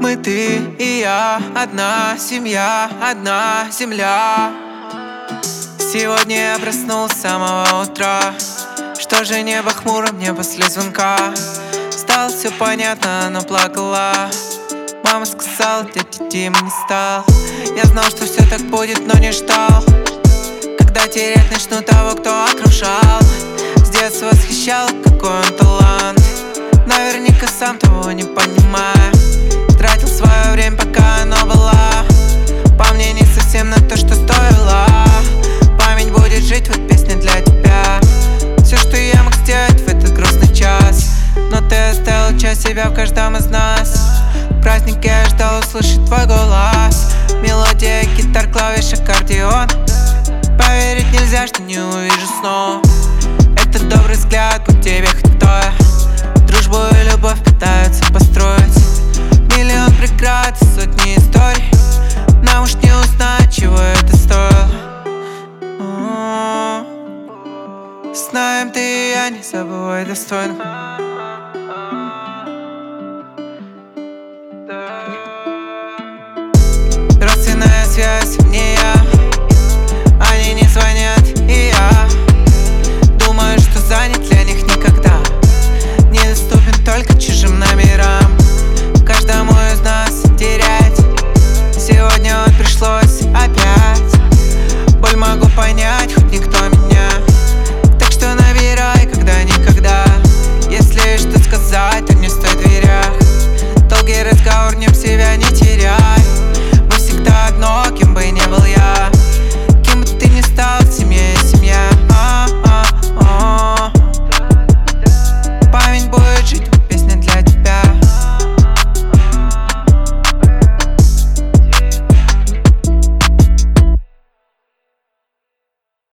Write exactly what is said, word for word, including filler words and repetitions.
Мы, ты и я, одна семья, одна земля. Сегодня я проснулся с самого утра. Что же небо хмуро мне после звонка? Стало все понятно, но плакала. Мама сказала, дядя Дима не стал. Я знал, что все так будет, но не ждал, когда терять начну того, кто окружал. С детства восхищал, какой он талант. Наверняка сам того не понимая, тратил свое время, пока оно было. По мне не совсем на то, что стоило. Память будет жить, вот песня для тебя. Все, что я мог сделать в этот грустный час, но ты оставил часть себя в каждом из нас. В празднике я ждал услышать твой голос. Мелодия, гитар, клавиш, аккордеон. Поверить нельзя, что не увижу снова. Это добрый взгляд, будь тебе хоть кто я. Дружбу и любовь пытаются построить. Миллион преград, сотни историй. Нам уж не узнать, чего это стоило. Знаем, ты и я, не забывай достойно.